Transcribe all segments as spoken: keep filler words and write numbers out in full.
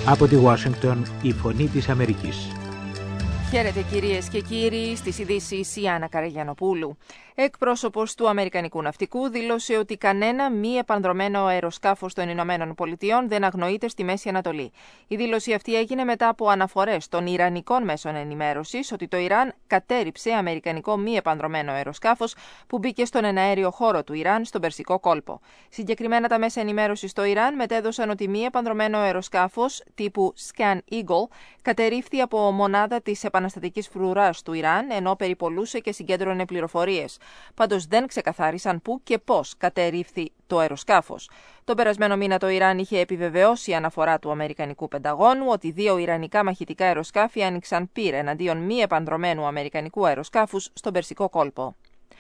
Από τη Ουάσιγκτον, η Φωνή της Αμερικής. Χαίρετε κυρίες και κύριοι, στις ειδήσεις η Άννα Καραγιανοπούλου. Εκπρόσωπος του Αμερικανικού Ναυτικού δήλωσε ότι κανένα μη επανδρωμένο αεροσκάφος των Ηνωμένων Πολιτειών δεν αγνοείται στη Μέση Ανατολή. Η δήλωση αυτή έγινε μετά από αναφορές των Ιρανικών μέσων ενημέρωσης ότι το Ιράν κατέρριψε αμερικανικό μη επανδρωμένο αεροσκάφος που μπήκε στον εναέριο χώρο του Ιράν στον Περσικό κόλπο. Συγκεκριμένα, τα μέσα ενημέρωσης στο Ιράν μετέδωσαν ότι μη επανδρωμένο αεροσκάφος τύπου Scan Eagle κατερρίφθη από μονάδα της επαναστατικής φρουράς του Ιράν, ενώ περιπολούσε και συγκέντρωνε πληροφορίες. Πάντως δεν ξεκαθάρισαν πού και πώς κατερρίφθη το αεροσκάφος. Τον περασμένο μήνα το Ιράν είχε επιβεβαιώσει αναφορά του Αμερικανικού Πενταγώνου ότι δύο ιρανικά μαχητικά αεροσκάφη άνοιξαν πυρ εναντίον μη επανδρωμένου αμερικανικού αεροσκάφους στον Περσικό κόλπο.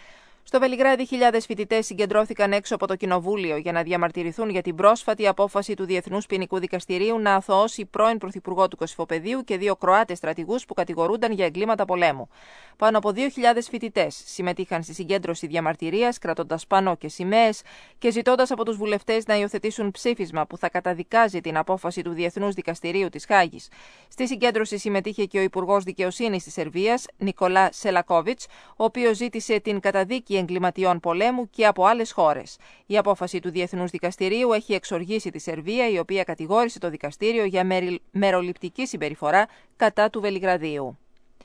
Στο Βελιγράδι, χιλιάδες φοιτητές συγκεντρώθηκαν έξω από το Κοινοβούλιο για να διαμαρτυρηθούν για την πρόσφατη απόφαση του Διεθνούς Ποινικού Δικαστηρίου να αθωώσει πρώην Πρωθυπουργό του Κωσυφοπεδίου και δύο Κροάτες στρατηγούς που κατηγορούνταν για εγκλήματα πολέμου. Πάνω από δύο χιλιάδες φοιτητές συμμετείχαν στη συγκέντρωση διαμαρτυρίας, κρατώντας πανό και σημαίες και ζητώντας από τους βουλευτές να υιοθετήσουν ψήφισμα που θα καταδικάζει την απόφαση του Διεθνούς Δικαστηρίου της Χάγης. Στη συγκέντρωση συμμετείχε και ο Υπουργός Δικαιοσύνης της Σερβίας, Νικολά Σελακόβιτς, ο οποίος ζήτησε την καταδίκη εγκληματιών πολέμου και από άλλες χώρες. Η απόφαση του Διεθνούς Δικαστηρίου έχει εξοργήσει τη Σερβία, η οποία κατηγόρησε το δικαστήριο για μεροληπτική συμπεριφορά κατά του Βελιγραδίου.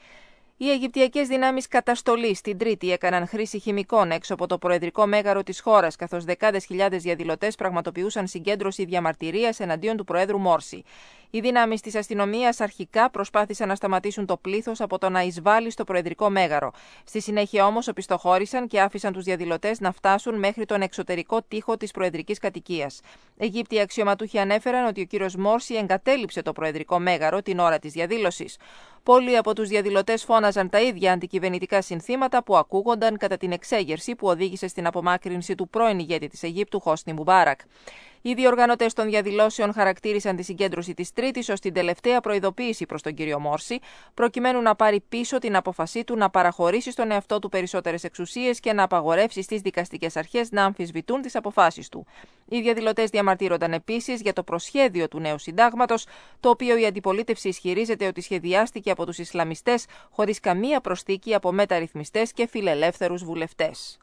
Οι Αιγυπτιακές δυνάμεις καταστολής την Τρίτη έκαναν χρήση χημικών έξω από το προεδρικό μέγαρο της χώρας, καθώς δεκάδες χιλιάδες διαδηλωτές πραγματοποιούσαν συγκέντρωση διαμαρτυρίας εναντίον του Προέδρου Μόρση. Οι δυνάμεις της αστυνομίας αρχικά προσπάθησαν να σταματήσουν το πλήθος από το να εισβάλλει στο προεδρικό μέγαρο. Στη συνέχεια όμως οπισθοχώρησαν και άφησαν τους διαδηλωτές να φτάσουν μέχρι τον εξωτερικό τοίχο της προεδρικής κατοικίας. Αιγύπτιοι αξιωματούχοι ανέφεραν ότι ο κύριος Μόρση εγκατέλειψε το προεδρικό μέγαρο την ώρα της διαδήλωσης. Πολλοί από τους διαδηλωτές φώναζαν τα ίδια αντικυβερνητικά συνθήματα που ακούγονταν κατά την εξέγερση που οδήγησε στην απομάκρυνση του πρώην ηγέτη της Αιγύπτου, Χόσνι Μουμπάρακ. Οι διοργανωτές των διαδηλώσεων χαρακτήρισαν τη συγκέντρωση της Τρίτης ως την τελευταία προειδοποίηση προς τον κύριο Μόρση, προκειμένου να πάρει πίσω την απόφασή του να παραχωρήσει στον εαυτό του περισσότερες εξουσίες και να απαγορεύσει στις δικαστικές αρχές να αμφισβητούν τις αποφάσεις του. Οι διαδηλωτές διαμαρτύρονταν επίσης για το προσχέδιο του νέου συντάγματος, το οποίο η αντιπολίτευση ισχυρίζεται ότι σχεδιάστηκε από τους Ισλαμιστές χωρίς καμία προσθήκη από μεταρρυθμιστές και φιλελεύθερους βουλευτές.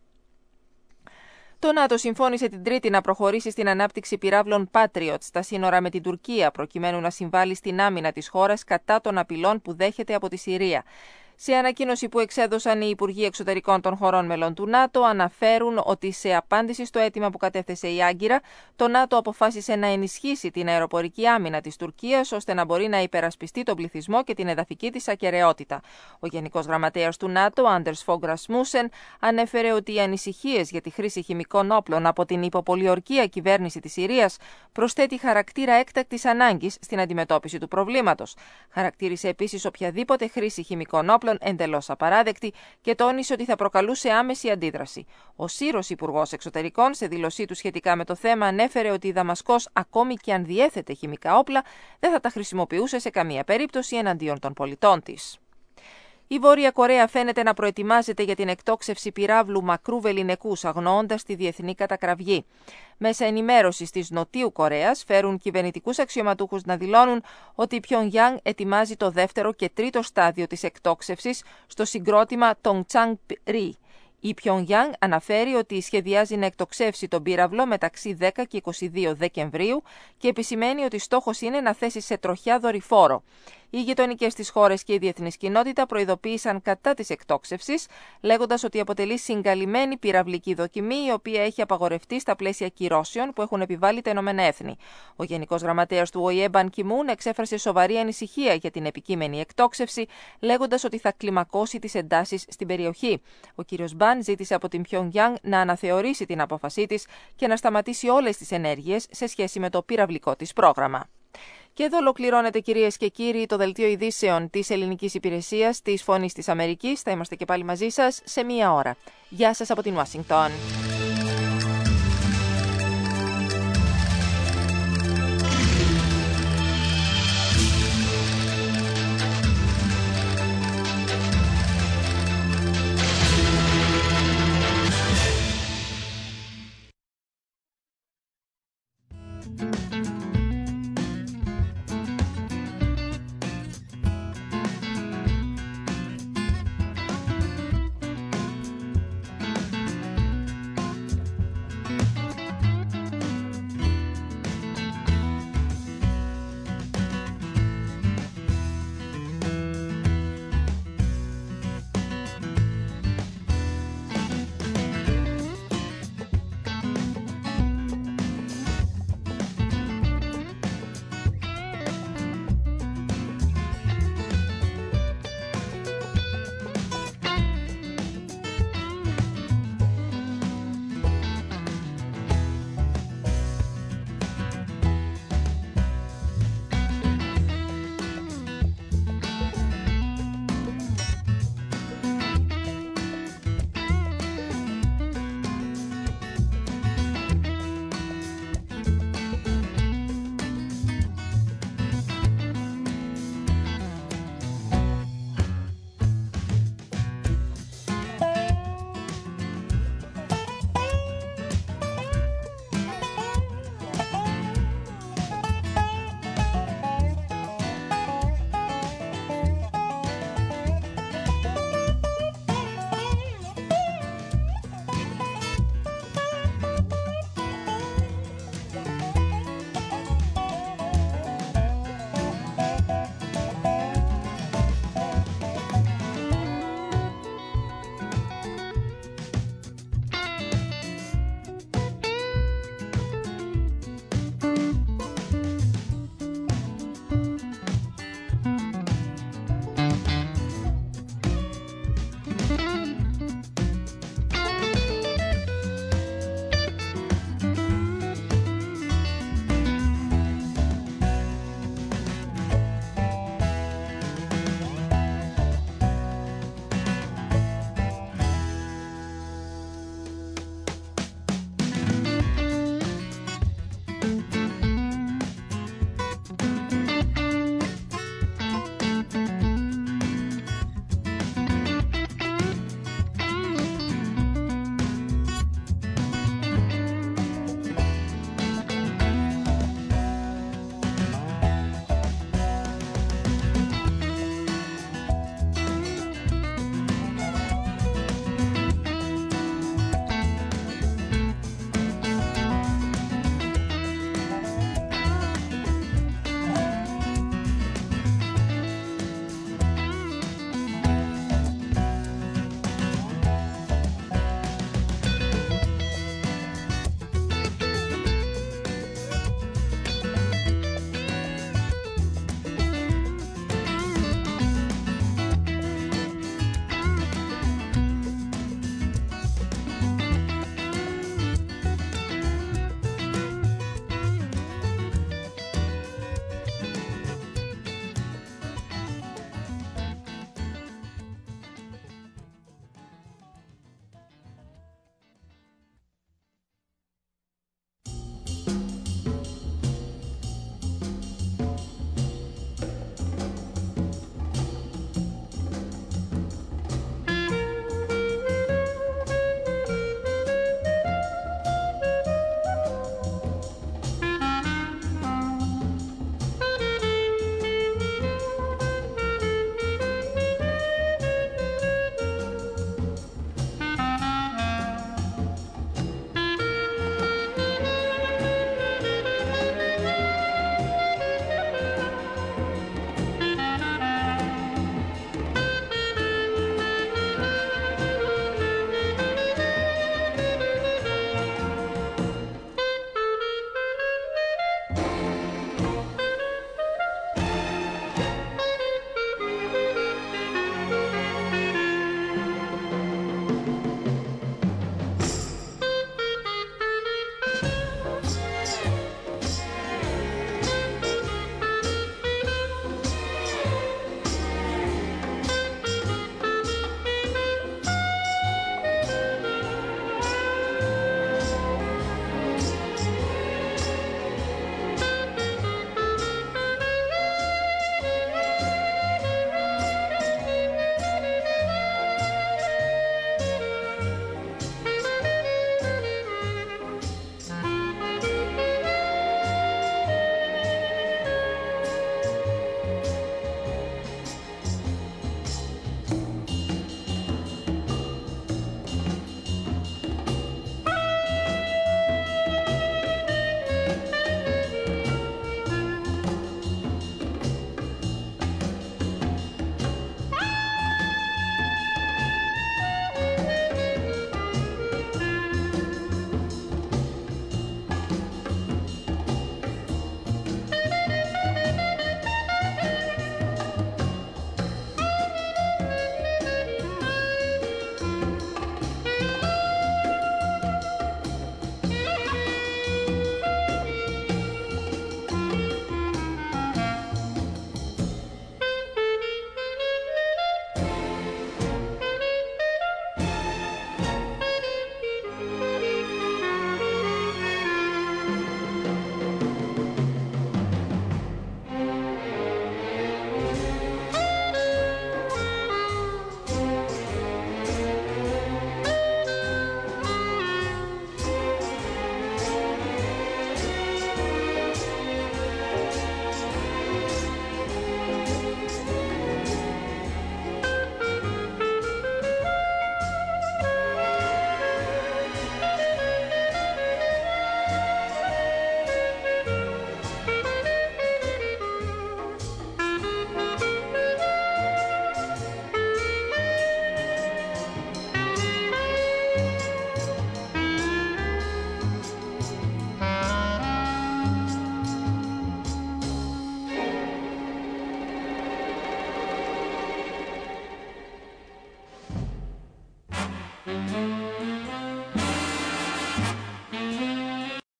Το ΝΑΤΟ συμφώνησε την Τρίτη να προχωρήσει στην ανάπτυξη πυράβλων Patriot στα σύνορα με την Τουρκία, προκειμένου να συμβάλλει στην άμυνα της χώρας κατά των απειλών που δέχεται από τη Συρία. Σε ανακοίνωση που εξέδωσαν οι Υπουργοί Εξωτερικών των χωρών μελών του ΝΑΤΟ, αναφέρουν ότι σε απάντηση στο αίτημα που κατέθεσε η Άγκυρα, το ΝΑΤΟ αποφάσισε να ενισχύσει την αεροπορική άμυνα της Τουρκίας, ώστε να μπορεί να υπερασπιστεί τον πληθυσμό και την εδαφική της ακεραιότητα. Ο Γενικός Γραμματέας του ΝΑΤΟ, Άντερς Φόγκ Ρασμούσεν, ανέφερε ότι οι ανησυχίες για τη χρήση χημικών όπλων από την υποπολιορκία κυβέρνηση της Συρίας προσθέτει χαρακτήρα έκτακτης ανάγκης στην αντιμετώπιση του προβλήματος. Χαρακτήρισε επίσης οποιαδήποτε χρήση χημικών όπλων εντελώς απαράδεκτη και τόνισε ότι θα προκαλούσε άμεση αντίδραση. Ο Σύρος Υπουργός Εξωτερικών, σε δήλωσή του σχετικά με το θέμα, ανέφερε ότι η Δαμασκός, ακόμη και αν διέθετε χημικά όπλα, δεν θα τα χρησιμοποιούσε σε καμία περίπτωση εναντίον των πολιτών της. Η Βόρεια Κορέα φαίνεται να προετοιμάζεται για την εκτόξευση πυράβλου μακρού βεληνικούς, αγνοώντας τη διεθνή κατακραυγή. Μέσα ενημέρωσης της Νοτιού Κορέας φέρουν κυβερνητικούς αξιωματούχους να δηλώνουν ότι η Πιονγκιάνγκ ετοιμάζει το δεύτερο και τρίτο στάδιο της εκτόξευσης στο συγκρότημα Τονγκτσάνγκ-ρι. Η Πιονγκιάνγκ αναφέρει ότι σχεδιάζει να εκτοξεύσει τον πύραυλο μεταξύ δέκα και είκοσι δύο Δεκεμβρίου και επισημαίνει ότι στόχος είναι να θέσει σε τροχιά δορυφόρο. Οι γειτονικές της χώρες και η διεθνής κοινότητα προειδοποίησαν κατά της εκτόξευσης, λέγοντας ότι αποτελεί συγκαλυμμένη πυραυλική δοκιμή, η οποία έχει απαγορευτεί στα πλαίσια κυρώσεων που έχουν επιβάλει τα Ηνωμένα Έθνη. Ο Γενικός Γραμματέας του Ο Η Ε, Μπαν Κι Μουν, εξέφρασε σοβαρή ανησυχία για την επικείμενη εκτόξευση, λέγοντας ότι θα κλιμακώσει τις εντάσεις στην περιοχή. Ο κ. Μπαν ζήτησε από την Πιονγκιάνγκ να αναθεωρήσει την απόφασή της και να σταματήσει όλες τις ενέργειες σε σχέση με το πυραυλικό της πρόγραμμα. Και εδώ ολοκληρώνεται, κυρίες και κύριοι, το δελτίο ειδήσεων της ελληνικής υπηρεσίας της Φωνής της Αμερικής. Θα είμαστε και πάλι μαζί σας σε μία ώρα. Γεια σας από την Ουάσιγκτον. Thank you.